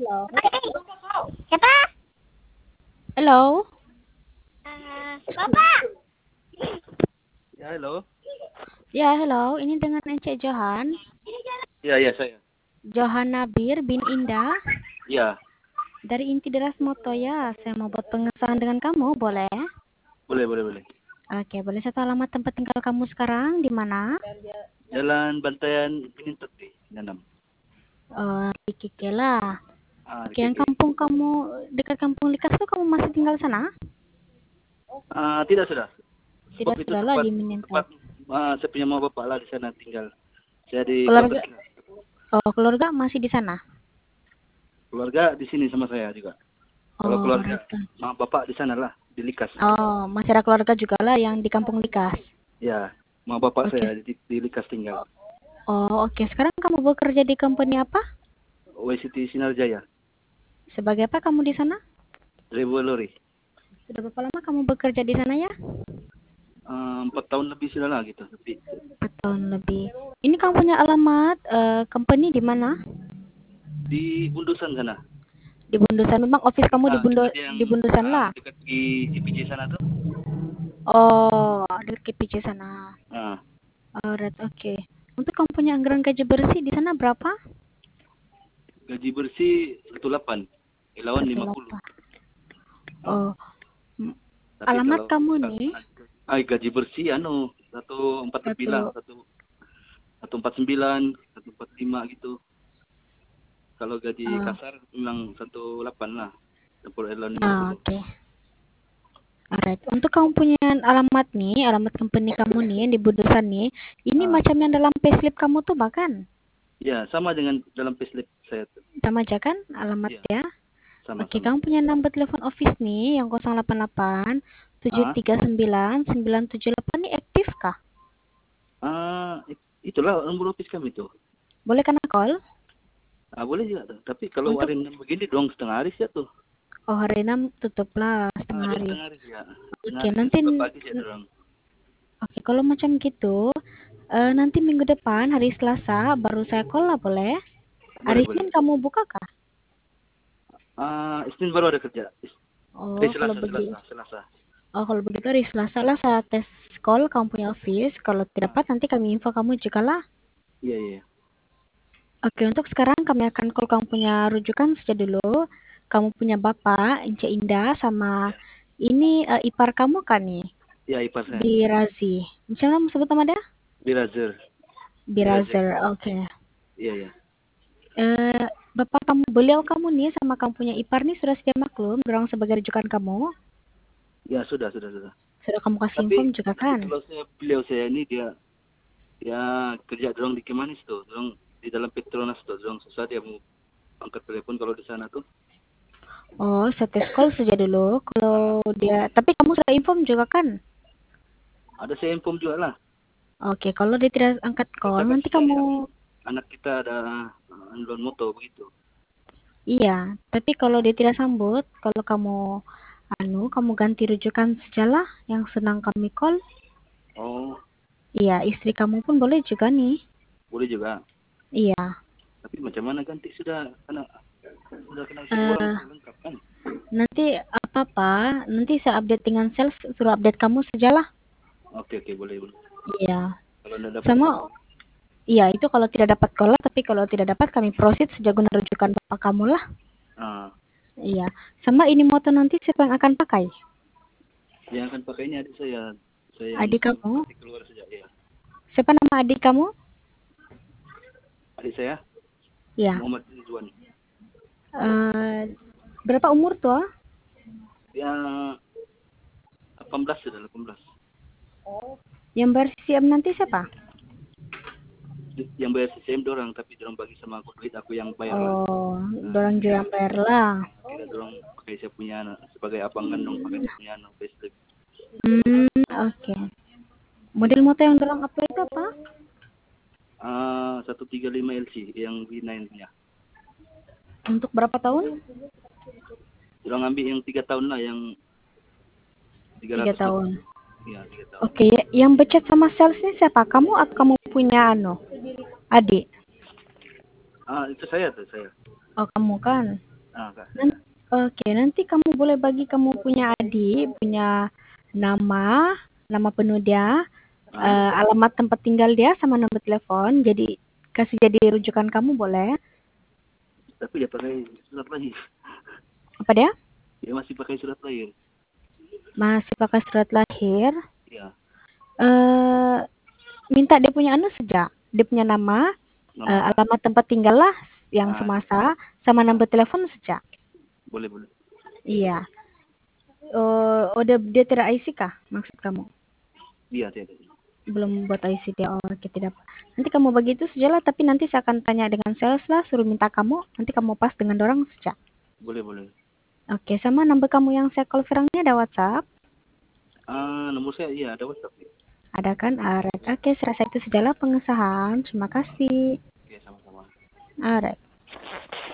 Halo. Siapa? Halo. Bapak. Ya, halo. Ya, halo. Ini dengan Ence Johan. Ya, saya. Johan Nabir bin Indah. Ya, Dari Inti Deras Moto ya. Saya mau buat pengesahan dengan kamu, boleh? boleh. Oke, boleh saya tahu alamat tempat tinggal kamu sekarang di mana? Jalan Bantayan Penintet di Nanam. Di Kikela. Oke, yang Oke. kampung kamu dekat Kampung Likas tuh kamu masih tinggal sana? Tidak sudah. Sebab Tidak itu sudah lah tempat di Minental. tempat saya punya mama bapak lah di sana tinggal. Saya di Keluarga, Kelapa. keluarga masih di sana? Keluarga di sini sama saya juga. Kalau Oh, keluarga alright. mama bapak di sana lah, di Likas. Oh, masih ada keluarga juga lah yang di Kampung Likas. Ya, mama bapak Oke. saya di Likas tinggal. Oh, oke. Sekarang kamu bekerja di company apa? WCT Sinarjaya, Sebagai apa kamu di sana? Driver lori. Sudah berapa lama kamu bekerja di sana ya? 4 tahun lebih sudah lah gitu. 4 tahun lebih. Ini kamu punya alamat company di mana? Di Bundusan sana. Di Bundusan. Memang office kamu Dekat yang di Bundusan lah. dekat di GPJ sana tuh. Oh, di KPJ sana. Ah, Alright, oke. Untuk kamu punya anggaran gaji bersih di sana berapa? gaji bersih 18, ilawan 50. 18. Oh, Tapi alamat kalau kamu nih gaji bersih 1,4 lebih lah, satu. 1,49, 1,45 gitu. Kalau gaji Oh, kasar memang 1,8 lah. Dapur ilawan 50. oke. Alright. Untuk kamu punya alamat nih, alamat company kamu nih yang di Bundusan nih, ini Ah, macam yang dalam payslip kamu tuh bahkan ya sama dengan dalam payslip saya tuh. sama aja kan Iya, alamatnya? Oke, sama-sama. kamu punya nomor telepon office nih yang 088 Ah, 739 978 nih aktif kah? itulah nomor office kami tuh. Boleh kena call? Boleh juga tuh. Tapi kalau Untuk hari ini begini dong setengah hari sih tuh. hari 6 tutup lah setengah Dia hari. setengah hari sih ya. Setengah Oke, hari nanti buka pagi sih dorong. oke kalau macam gitu nanti minggu depan hari Selasa baru saya call lah boleh? Boleh, Hari boleh. Senin kamu buka kah? Isnin baru ada kerja. Oh, kalau Selasa, begitu. Selasa. Oh, kalau begitu hari Selasa lah saya tes call kamu punya office. Kalau tidak dapat nanti kami info kamu juga lah. Iya. Oke, untuk sekarang kami akan call kamu punya rujukan saja dulu. Kamu punya bapak, Ence Indah, sama Iya. ini ipar kamu kan nih? Iya, ipar saya. Birazi. Misalnya kamu sebut nama dia? Birazer. Birazer, oke. Iya. Eh, bapak kamu, beliau kamu nih sama kamu punya ipar nih sudah sedia maklum, dorong sebagai rujukan kamu. Ya, sudah. Sudah kamu kasih Tapi inform juga tapi kan? kalau beliau saya ini dia kerja dorong di Kemanis tuh, dorong di dalam Petronas tuh, dorong susah dia mau angkat telepon kalau di sana tuh. Oh, saya tes call saja dulu. Kalau dia, tapi kamu sudah inform juga kan? Ada saya inform juga lah. Oke, kalau dia tidak angkat call, Katakan nanti sudah kamu, anak kita ada unload moto begitu. iya. Tapi kalau dia tidak sambut, kalau kamu, kamu ganti rujukan sajalah yang senang kami call. Oh, Iya, istri kamu pun boleh juga nih. boleh juga. Iya. Tapi macam mana ganti sudah kena semua orang Eh, lengkap kan? nanti apa-apa, nanti saya update dengan sales, suruh update kamu sajalah. Oke, boleh. Iya. Kalau tidak dapat Sama, call. iya itu kalau tidak dapat call, tapi kalau tidak dapat kami proceed sejak guna rujukan bapak kamu lah. Ah, Iya. Sama ini motor nanti siapa yang akan pakai? yang akan pakainya adik saya. Saya Adik kamu? nanti keluar saja ya. Siapa nama adik kamu? Adik saya Ya. Muhammad Ridwan. Eh, berapa umur tuh? Dia 18 sudah 18. Yang ber-CCM nanti siapa? Yang bayar CCM dorang, tapi dorang bagi sama aku duit, aku yang bayar lah. Oh, dorang juga yang bayar lah. Kira dorang pakai saya punya sebagai abangan dong, pakai saya punya payslip. Oke. Model motor yang dorang apply itu apa? 135 LC yang V9 punya. Untuk berapa tahun? Dorang ambil yang 3 tahun lah, yang 3 300 tahun. Iya, 3 tahun. Oke, yang becet sama salesnya siapa? Kamu atau kamu punya adik? Itu saya tuh, saya. Oh, kamu kan. Kak, saya. Nan- Oke, nanti kamu boleh bagi kamu punya adik, punya nama, nama penuh dia, alamat tempat tinggal dia, sama nomor telepon. Jadi kasih jadi rujukan kamu boleh. Tapi dia pakai surat lahir. Apa dia? Dia masih pakai surat lahir. Masih pakai surat lahir. Iya. eh Minta dia punya anu saja. Dia punya nama, Nama. alamat tempat tinggal lah yang Ah, semasa, sama nomor telepon saja. boleh boleh. Iya. Oh, dia tidak IC kah maksud kamu? Iya, dia. Belum buat IC dia. Oh, oke, tidak apa. Nanti kamu bagi itu saja lah, tapi nanti saya akan tanya dengan sales lah, suruh minta kamu, nanti kamu pas dengan orang saja. Boleh boleh. Oke, sama nomor kamu yang saya call sekarang ini ada WhatsApp? Nomor saya iya ada WhatsApp. Ya. Ada kan? Alright. Oke, saya rasa itu sajalah pengesahan. Terima kasih. Oke, sama-sama. Alright.